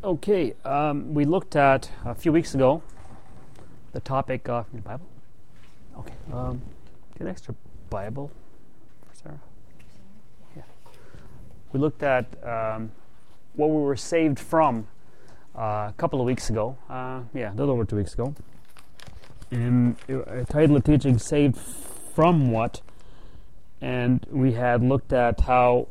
Okay, we looked at a few weeks ago the topic of your Bible. Okay, get an extra Bible for Sarah. Yeah, we looked at what we were saved from a couple of weeks ago. A little over 2 weeks ago, and a title of teaching: "Saved from what?" And we had looked at how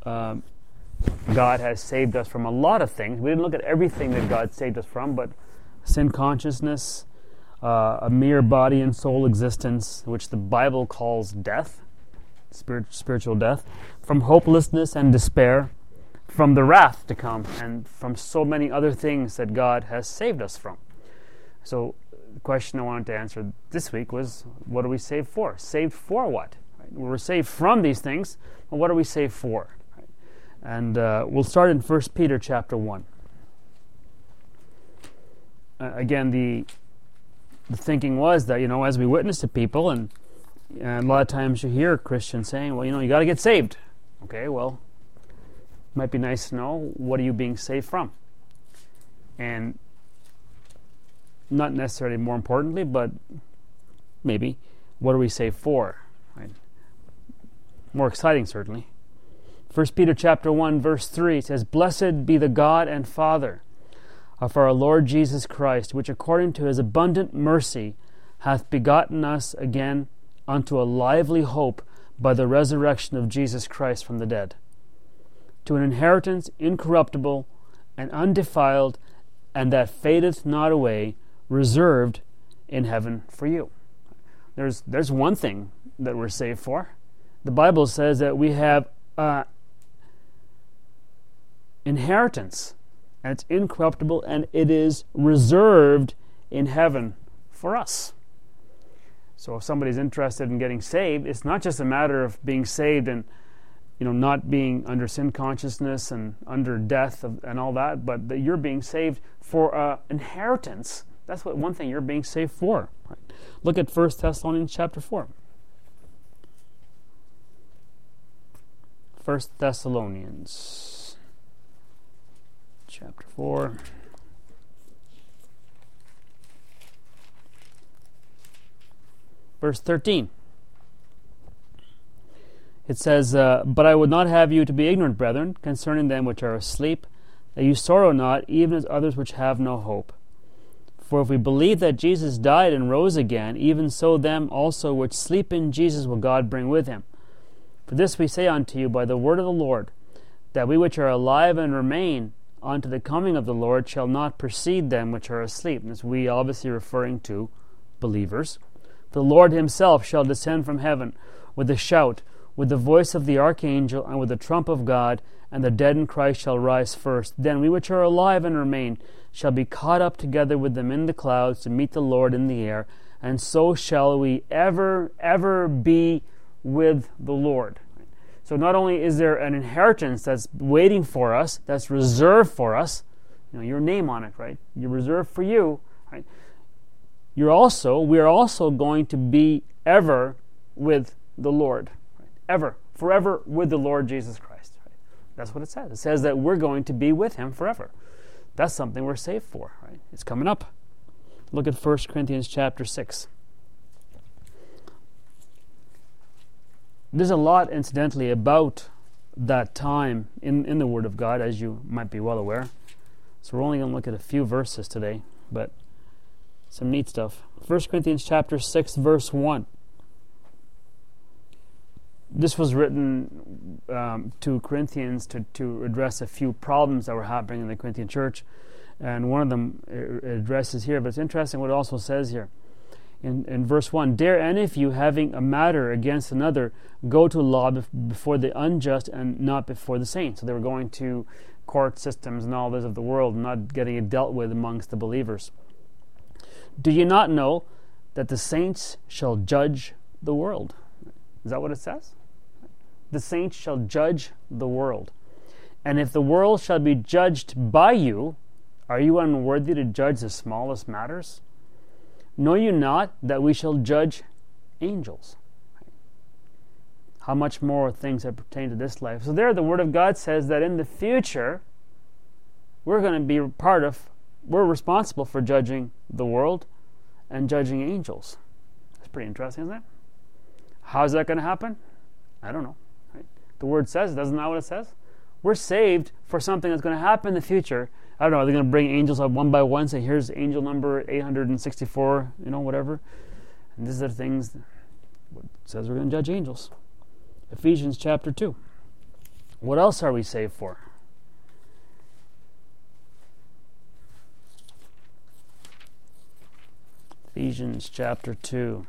God has saved us from a lot of things. We didn't look at everything that God saved us from, but sin consciousness, a mere body and soul existence, which the Bible calls death, spiritual death, from hopelessness and despair, from the wrath to come, and from so many other things that God has saved us from. So the question I wanted to answer this week was, what are we saved for? Saved for what? Right? We're saved from these things, but what are we saved for? And we'll start in 1 Peter chapter 1. Again, the thinking was that, as we witness to people, and a lot of times you hear Christians saying, well, you got to get saved. Okay, well, it might be nice to know, what are you being saved from? And not necessarily more importantly, but maybe, what are we saved for? Right? More exciting, certainly. 1 Peter chapter 1, verse 3 says, "Blessed be the God and Father of our Lord Jesus Christ, which according to his abundant mercy hath begotten us again unto a lively hope by the resurrection of Jesus Christ from the dead, to an inheritance incorruptible and undefiled, and that fadeth not away, reserved in heaven for you." There's one thing that we're saved for. The Bible says that we have inheritance, and it's incorruptible, and it is reserved in heaven for us. So if somebody's interested in getting saved, it's not just a matter of being saved and not being under sin consciousness and under death and all that, but that you're being saved for inheritance. That's one thing you're being saved for. Right? Look at 1 Thessalonians chapter 4. 1 Thessalonians chapter 4. Verse 13. It says, "But I would not have you to be ignorant, brethren, concerning them which are asleep, that you sorrow not, even as others which have no hope. For if we believe that Jesus died and rose again, even so them also which sleep in Jesus will God bring with him. For this we say unto you by the word of the Lord, that we which are alive and remain unto the coming of the Lord shall not precede them which are asleep." And this we obviously referring to believers. "The Lord himself shall descend from heaven with a shout, with the voice of the archangel, and with the trump of God, and the dead in Christ shall rise first. Then we which are alive and remain shall be caught up together with them in the clouds to meet the Lord in the air, and so shall we ever, ever be with the Lord." So not only is there an inheritance that's waiting for us, that's reserved for us, your name on it, right? You're reserved for you, right? We are also going to be ever with the Lord, right? Ever, forever with the Lord Jesus Christ. Right? That's what it says. It says that we're going to be with him forever. That's something we're saved for, right? It's coming up. Look at 1 Corinthians chapter 6. There's a lot, incidentally, about that time in the Word of God, as you might be well aware. So we're only going to look at a few verses today, but some neat stuff. 1 Corinthians chapter 6, verse 1. This was written to Corinthians to address a few problems that were happening in the Corinthian church, and one of them it addresses here, but it's interesting what it also says here. In verse 1, "Dare any of you, having a matter against another, go to law before the unjust and not before the saints?" So they were going to court systems and all this of the world, not getting it dealt with amongst the believers. "Do you not know that the saints shall judge the world?" Is that what it says? The saints shall judge the world. "And if the world shall be judged by you, are you unworthy to judge the smallest matters? Know you not that we shall judge angels?" How much more things that pertain to this life. So there the Word of God says that in the future, we're going to be we're responsible for judging the world and judging angels. That's pretty interesting, isn't it? How's that going to happen? I don't know. Right? The Word says, doesn't that what it says? We're saved for something that's going to happen in the future. I don't know, are they going to bring angels up one by one, say, here's angel number 864, whatever. And these are the things it says we're going to judge angels. Ephesians chapter 2. What else are we saved for? Ephesians chapter 2.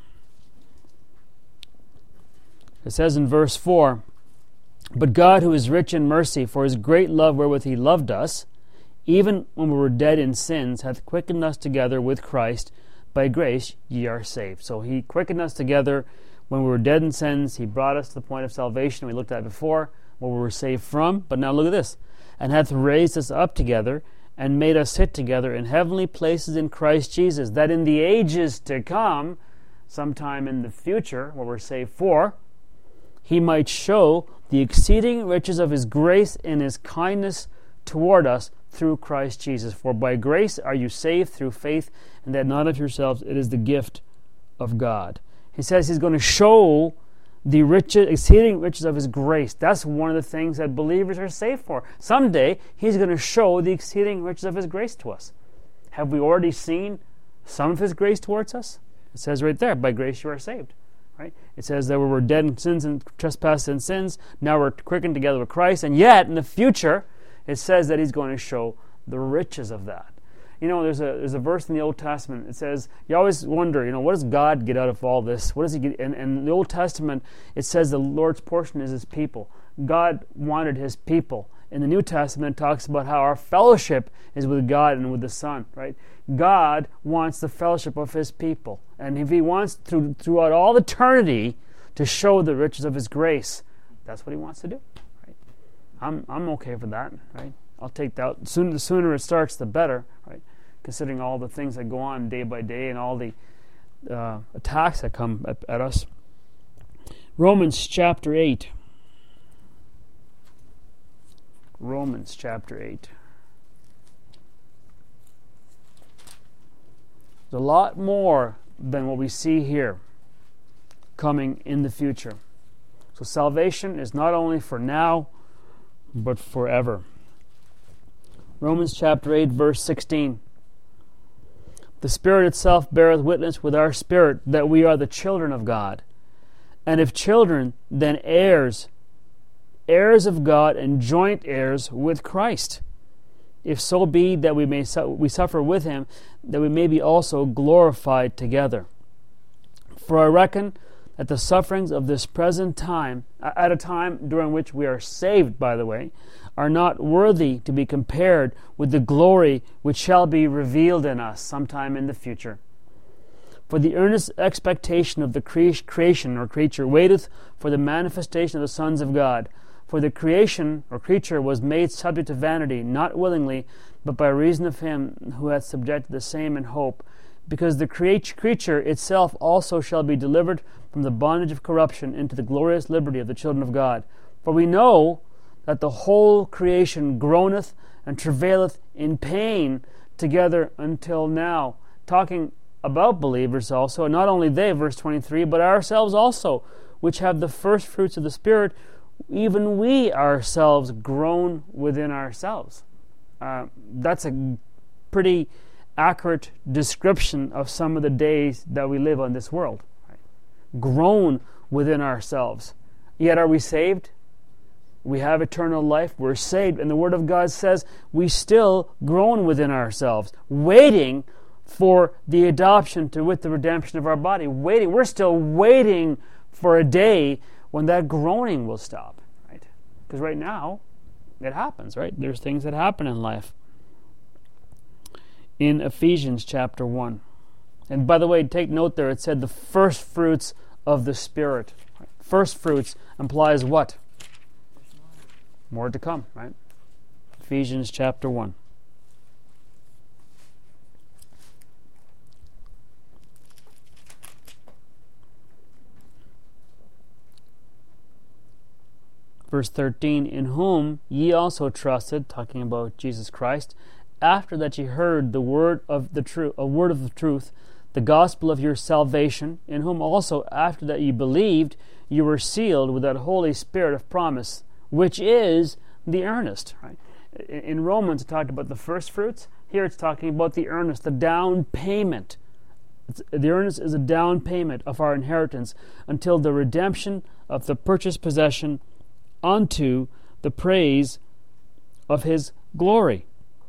It says in verse 4, "But God, who is rich in mercy, for his great love wherewith he loved us, even when we were dead in sins, hath quickened us together with Christ. By grace ye are saved." So he quickened us together when we were dead in sins. He brought us to the point of salvation we looked at before, what we were saved from. But now look at this. "And hath raised us up together, and made us sit together in heavenly places in Christ Jesus, that in the ages to come," sometime in the future, what we're saved for, "he might show the exceeding riches of his grace and his kindness toward us through Christ Jesus. For by grace are you saved through faith, and that not of yourselves, it is the gift of God." He says he's going to show the exceeding riches of his grace. That's one of the things that believers are saved for. Someday, he's going to show the exceeding riches of his grace to us. Have we already seen some of his grace towards us? It says right there, by grace you are saved. Right? It says that we were dead in sins and trespasses and sins. Now we're quickened together with Christ. And yet, in the future, it says that he's going to show the riches of that. There's a verse in the Old Testament. It says, you always wonder, what does God get out of all this? What does he get? And in the Old Testament, it says the Lord's portion is his people. God wanted his people. In the New Testament, it talks about how our fellowship is with God and with the Son, right? God wants the fellowship of his people. And if he wants throughout all eternity to show the riches of his grace, that's what he wants to do. Right? I'm okay for that, right? I'll take that. The sooner it starts, the better, right? Considering all the things that go on day by day and all the attacks that come at us. Romans chapter 8. Romans chapter 8. There's a lot more than what we see here coming in the future. So salvation is not only for now, but forever. Romans chapter 8, verse 16. "The Spirit itself beareth witness with our spirit that we are the children of God. And if children, then heirs, heirs of God and joint heirs with Christ. If so be that we suffer with him, that we may be also glorified together. For I reckon that the sufferings of this present time, at a time during which we are saved, by the way, are not worthy to be compared with the glory which shall be revealed in us sometime in the future. For the earnest expectation of the creation or creature waiteth for the manifestation of the sons of God. For the creation or creature was made subject to vanity, not willingly, but by reason of him who hath subjected the same in hope. Because the creature itself also shall be delivered from the bondage of corruption into the glorious liberty of the children of God. For we know that the whole creation groaneth and travaileth in pain together until now. Talking about believers also, not only they, verse 23, but ourselves also, which have the first fruits of the Spirit, even we ourselves groan within ourselves. That's a pretty accurate description of some of the days that we live on this world. Right? Groan within ourselves. Yet are we saved? We have eternal life. We're saved. And the Word of God says we still groan within ourselves, waiting for the adoption to with the redemption of our body. Waiting. We're still waiting for a day when that groaning will stop. Right? Because right now, it happens, right? There's things that happen in life. In Ephesians chapter 1. And by the way, take note there, it said the first fruits of the Spirit. First fruits implies what? More to come, right? Ephesians chapter 1. Verse 13, in whom ye also trusted, talking about Jesus Christ, after that ye heard the word of the truth, the gospel of your salvation, in whom also after that ye believed, you were sealed with that Holy Spirit of promise, which is the earnest. Right? In Romans it talked about the first fruits. Here it's talking about the earnest, the down payment. The earnest is a down payment of our inheritance until the redemption of the purchased possession unto the praise of His glory.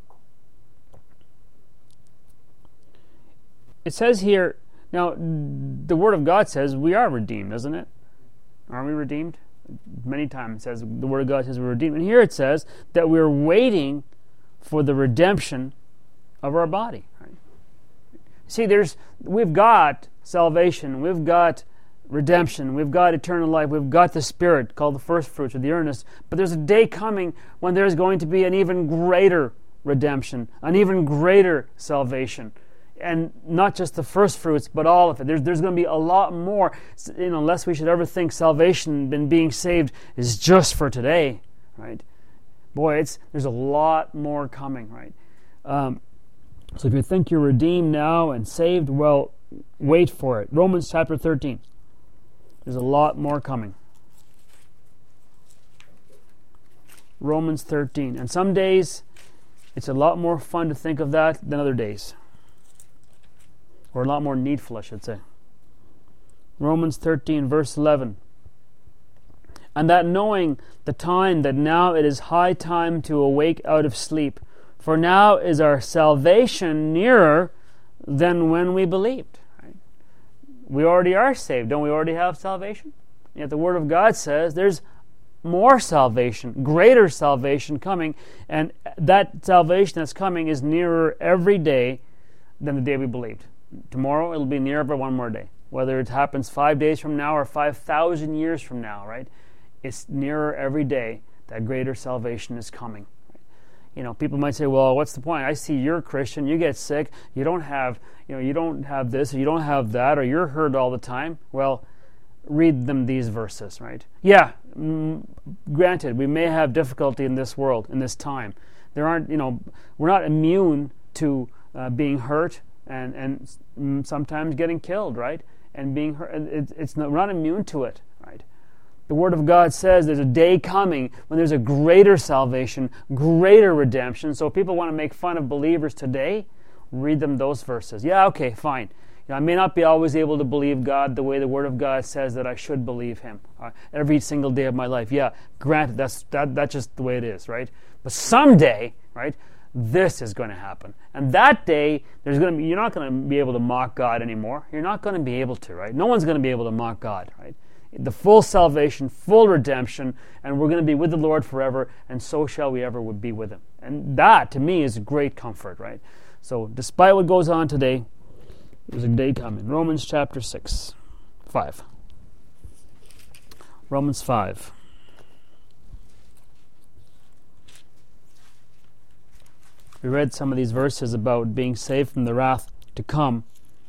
It says here, now the Word of God says we are redeemed, doesn't it? Aren't we redeemed? Many times it says, the Word of God says we're redeemed. And here it says that we're waiting for the redemption of our body. Right? See, we've got salvation, we've got redemption, we've got eternal life, we've got the Spirit called the first fruits or the earnest, but there's a day coming when there's going to be an even greater redemption, an even greater salvation, and not just the first fruits, but all of it. There's going to be a lot more, unless we should ever think salvation and being saved is just for today, right? Boy, there's a lot more coming, right? So if you think you're redeemed now and saved, well, wait for it. Romans chapter 13. There's a lot more coming. Romans 13. And some days, it's a lot more fun to think of that than other days. Or a lot more needful, I should say. Romans 13, verse 11. And that knowing the time that now it is high time to awake out of sleep, for now is our salvation nearer than when we believed. We already are saved. Don't we already have salvation? Yet the Word of God says there's more salvation, greater salvation coming, and that salvation that's coming is nearer every day than the day we believed. Tomorrow it'll be nearer by one more day. Whether it happens 5 days from now or 5,000 years from now, right? It's nearer every day that greater salvation is coming. People might say, well, what's the point? I see you're a Christian, you get sick, you don't have this, or you don't have that, or you're hurt all the time. Well, read them these verses, right? Yeah, granted, we may have difficulty in this world, in this time. We're not immune to being hurt and sometimes getting killed, right? And being hurt, we're not immune to it, right? The Word of God says there's a day coming when there's a greater salvation, greater redemption. So if people want to make fun of believers today, read them those verses. Yeah, okay, fine. I may not be always able to believe God the way the Word of God says that I should believe Him every single day of my life. Yeah, granted, that's just the way it is, right? But someday, right, this is going to happen. And that day, you're not going to be able to mock God anymore. You're not going to be able to, right? No one's going to be able to mock God, right? The full salvation, full redemption, and we're going to be with the Lord forever, and so shall we ever be with Him. And that, to me, is great comfort, right? So, despite what goes on today, there's a day coming. Romans chapter 5. Romans 5. We read some of these verses about being saved from the wrath to come.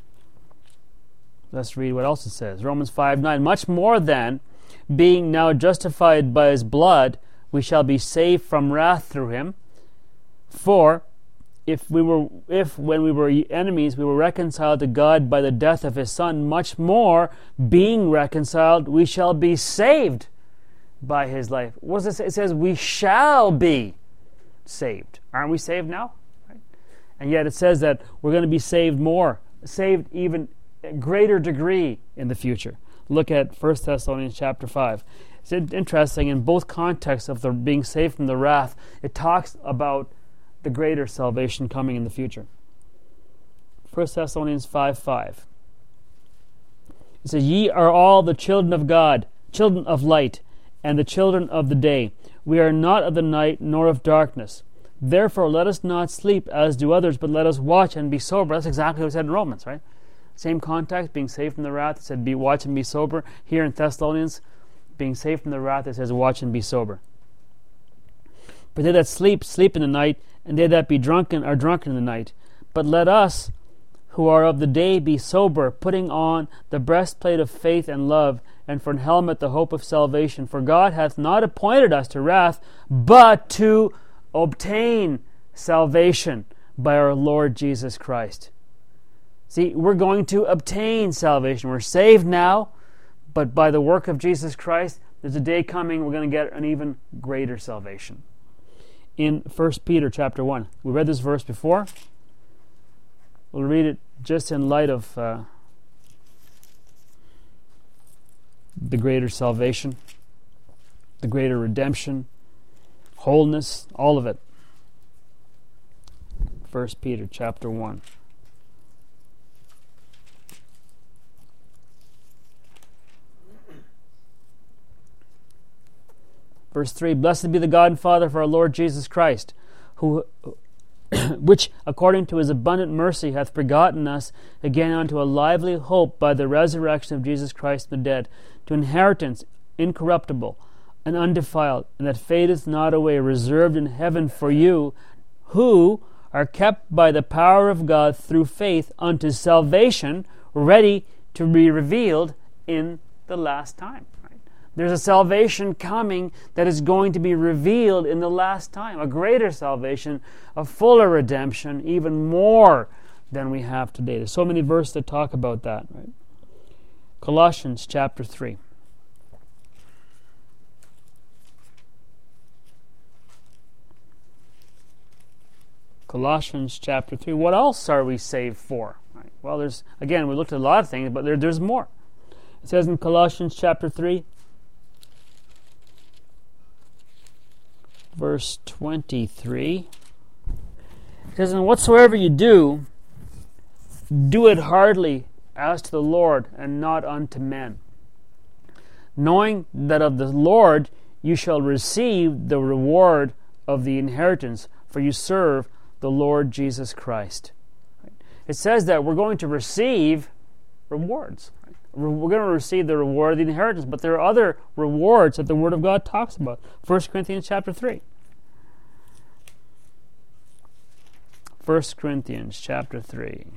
Let's read what else it says. Romans 5:9. Much more then, being now justified by His blood, we shall be saved from wrath through Him. For if when we were enemies we were reconciled to God by the death of His Son, much more, being reconciled, we shall be saved by His life. What does it say? It says we shall be saved. Aren't we saved now? Right? And yet it says that we're going to be saved more, saved even greater degree in the future. Look at 1 Thessalonians chapter 5. It's interesting, in both contexts of the being saved from the wrath, it talks about the greater salvation coming in the future. 1 Thessalonians 5:5. It says, Ye are all the children of God, children of light, and the children of the day. We are not of the night, nor of darkness. Therefore let us not sleep as do others, but let us watch and be sober. That's exactly what it said in Romans, right? Same context, being saved from the wrath, it said be watch and be sober. Here in Thessalonians, being saved from the wrath, it says watch and be sober. But they that sleep, sleep in the night, and they that be drunken are drunken in the night. But let us, who are of the day, be sober, putting on the breastplate of faith and love, and for an helmet the hope of salvation. For God hath not appointed us to wrath, but to obtain salvation by our Lord Jesus Christ. See, we're going to obtain salvation. We're saved now, but by the work of Jesus Christ, there's a day coming we're going to get an even greater salvation. In 1 Peter chapter 1, we read this verse before. We'll read it just in light of the greater salvation, the greater redemption, wholeness, all of it. 1 Peter chapter 1. Verse 3, Blessed be the God and Father of our Lord Jesus Christ, who which according to his abundant mercy hath begotten us again unto a lively hope by the resurrection of Jesus Christ from the dead, to inheritance incorruptible and undefiled, and that fadeth not away, reserved in heaven for you, who are kept by the power of God through faith unto salvation, ready to be revealed in the last time. There's a salvation coming that is going to be revealed in the last time. A greater salvation, a fuller redemption, even more than we have today. There's so many verses that talk about that. Right? Colossians chapter 3. Colossians chapter 3. What else are we saved for? Right? Well, we looked at a lot of things, but there's more. It says in Colossians chapter 3, verse 23, it says, And whatsoever you do, do it heartily as to the Lord, and not unto men, knowing that of the Lord you shall receive the reward of the inheritance, for you serve the Lord Jesus Christ. It says that we're going to receive rewards. We're going to receive the reward of the inheritance, but there are other rewards that the Word of God talks about. 1 Corinthians chapter 3. 1 Corinthians chapter 3.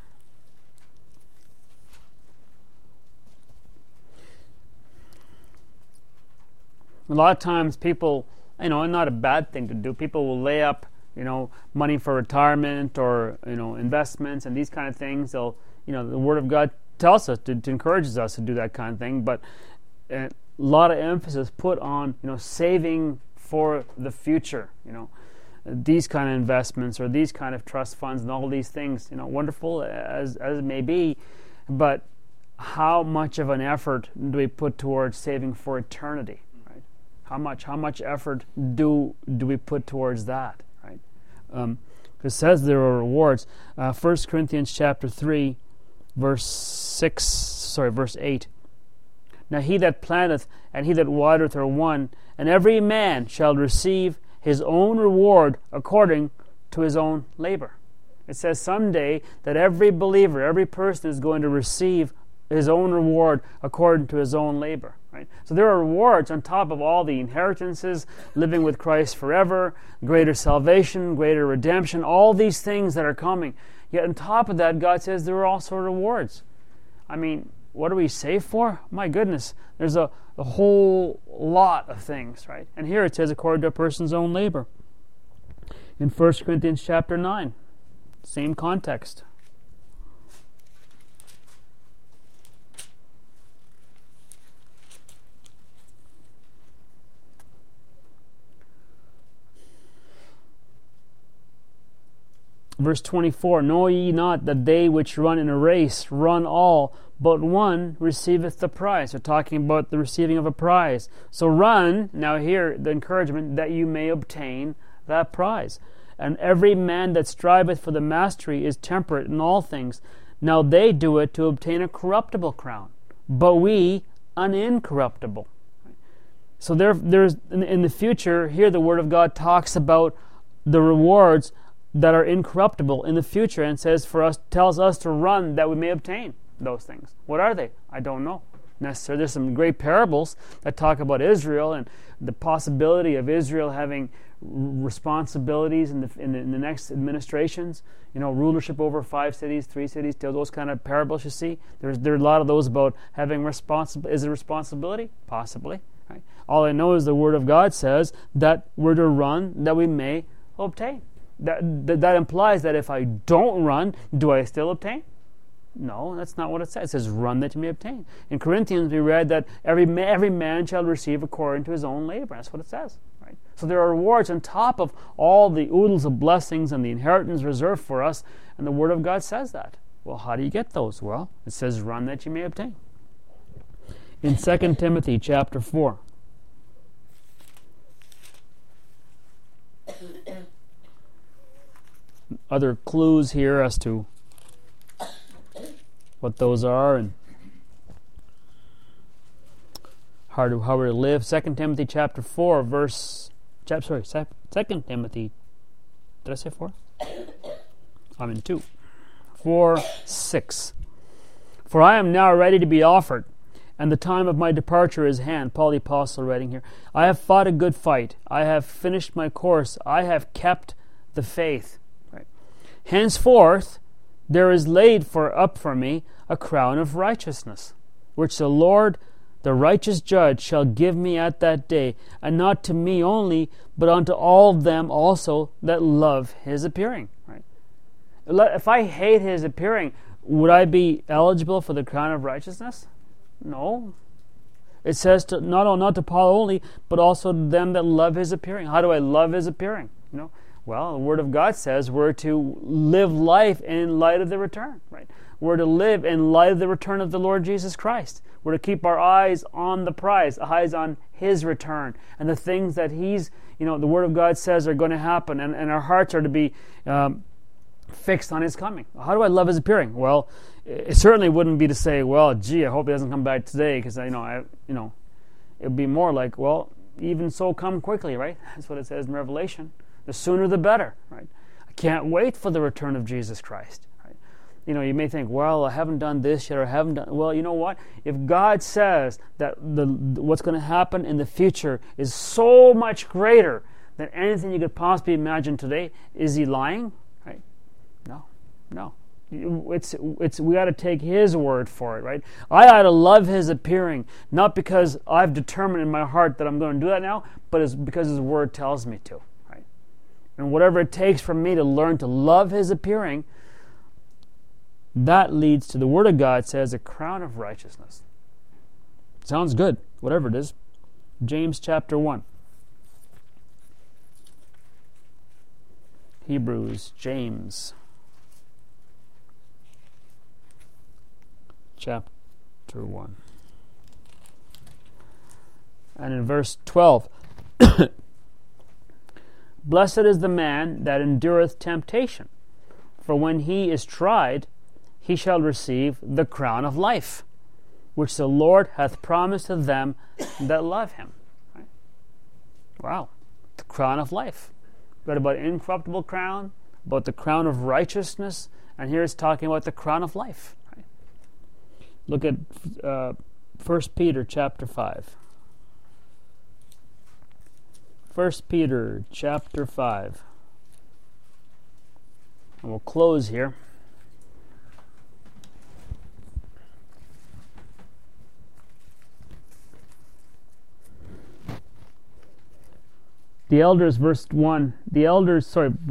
A lot of times people, and not a bad thing to do, people will lay up, money for retirement or, investments and these kind of things. They'll, the Word of God tells us, to encourages us to do that kind of thing, but a lot of emphasis put on, saving for the future, these kind of investments or these kind of trust funds and all these things, wonderful as it may be, but how much of an effort do we put towards saving for eternity, right? How much effort do we put towards that, right? It says there are rewards. 1 Corinthians chapter 3, verse 8. Now he that planteth and he that watereth are one, and every man shall receive his own reward according to his own labor. It says someday that every believer, every person is going to receive his own reward according to his own labor. Right? So there are rewards on top of all the inheritances, living with Christ forever, greater salvation, greater redemption, all these things that are coming. Yet on top of that, God says there are also rewards. I mean, what are we saved for? My goodness, there's a whole lot of things, right? And here it says according to a person's own labor. In 1 Corinthians chapter 9, same context. Verse 24, Know ye not that they which run in a race run all, but one receiveth the prize. They're talking about the receiving of a prize. So run, now here the encouragement, that you may obtain that prize. And every man that striveth for the mastery is temperate in all things. Now they do it to obtain a corruptible crown, but we an incorruptible. So there's in the future, here the Word of God talks about the rewards that are incorruptible in the future, and tells us to run that we may obtain those things. What are they? I don't know. necessarily. There's some great parables that talk about Israel and the possibility of Israel having responsibilities in the next administrations. Rulership over 5 cities, 3 cities. Those kind of parables you see. There are a lot of those about having is it responsibility? Possibly. Right? All I know is the Word of God says that we're to run that we may obtain. That implies that if I don't run, do I still obtain? No, that's not what it says. It says, run that you may obtain. In Corinthians, we read that every man shall receive according to his own labor. That's what it says. Right? So there are rewards on top of all the oodles of blessings and the inheritance reserved for us, and the Word of God says that. Well, how do you get those? Well, it says, run that you may obtain. In 2 Timothy chapter 4, other clues here as to what those are and how we live. 2 Timothy chapter 4 verse 2 Timothy, did I say 4? I'm in 2. 4:6. For I am now ready to be offered, and the time of my departure is at hand. Paul the Apostle writing here. I have fought a good fight. I have finished my course. I have kept the faith. Right. Henceforth there is laid up for me a crown of righteousness, which the Lord, the righteous judge, shall give me at that day, and not to me only, but unto all them also that love his appearing. Right? If I hate his appearing, would I be eligible for the crown of righteousness? No. It says not to Paul only, but also to them that love his appearing. How do I love his appearing? Well, the Word of God says we're to live life in light of the return, right? We're to live in light of the return of the Lord Jesus Christ. We're to keep our eyes on the prize, eyes on His return, and the things that He's, the Word of God says are going to happen, and our hearts are to be fixed on His coming. How do I love His appearing? Well, it certainly wouldn't be to say, well, gee, I hope He doesn't come back today, because it would be more like, well, even so, come quickly, right? That's what it says in Revelation. The sooner the better, right? I can't wait for the return of Jesus Christ, right? You may think, well, I haven't done this yet, or I haven't done... Well, you know what? If God says that what's going to happen in the future is so much greater than anything you could possibly imagine today, is He lying? Right? No. We got to take His word for it, right? I ought to love His appearing, not because I've determined in my heart that I'm going to do that now, but it's because His word tells me to. And whatever it takes for me to learn to love His appearing, that leads to, the Word of God says, a crown of righteousness. Sounds good, whatever it is. James chapter 1. James chapter 1. And in verse 12, Blessed is the man that endureth temptation, for when he is tried, he shall receive the crown of life, which the Lord hath promised to them that love Him. Right? Wow, the crown of life. We read about incorruptible crown, about the crown of righteousness, and here it's talking about the crown of life. Right? Look at 1 Peter chapter 5. 1 Peter chapter 5. And we'll close here. The elders, verse 1. The elders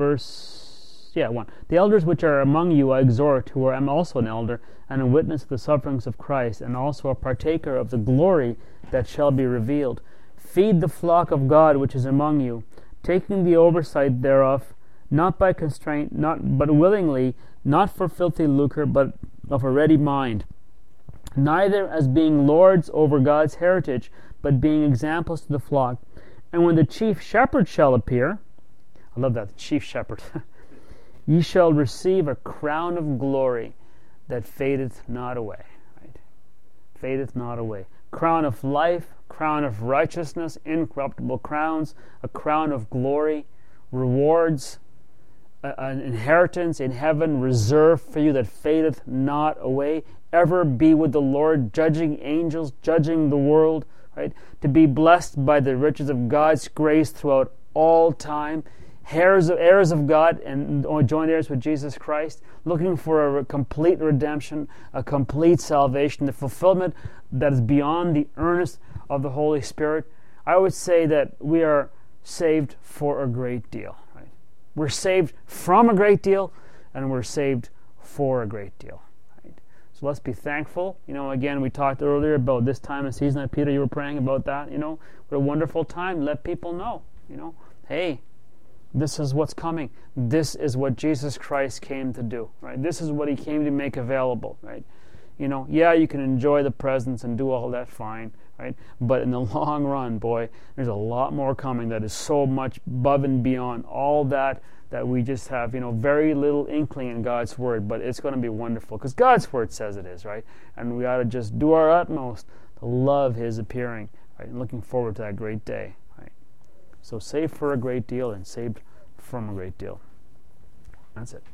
which are among you I exhort, who am also an elder, and a witness of the sufferings of Christ, and also a partaker of the glory that shall be revealed. Feed the flock of God which is among you, taking the oversight thereof, not by constraint, but willingly, not for filthy lucre, but of a ready mind, neither as being lords over God's heritage, but being examples to the flock. And when the chief shepherd shall appear, I love that, the chief shepherd, ye shall receive a crown of glory that fadeth not away. Right? Fadeth not away. Crown of life, crown of righteousness, incorruptible crowns, a crown of glory, rewards, an inheritance in heaven reserved for you that fadeth not away. Ever be with the Lord, judging angels, judging the world, right? To be blessed by the riches of God's grace throughout all time. Heirs of God and joint heirs with Jesus Christ, looking for a complete redemption, a complete salvation, the fulfillment that is beyond the earnest of the Holy Spirit. I would say that we are saved for a great deal. Right? We're saved from a great deal, and we're saved for a great deal. Right? So let's be thankful. Again, we talked earlier about this time of season. Peter, you were praying about that. What a wonderful time. Let people know. Hey, this is what's coming. This is what Jesus Christ came to do, right? This is what He came to make available, right? You can enjoy the presents and do all that fine, right? But in the long run, boy, there's a lot more coming that is so much above and beyond all that we just have, very little inkling in God's Word. But it's going to be wonderful because God's Word says it is, right? And we ought to just do our utmost to love His appearing, right? And looking forward to that great day. So saved for a great deal and saved from a great deal. That's it.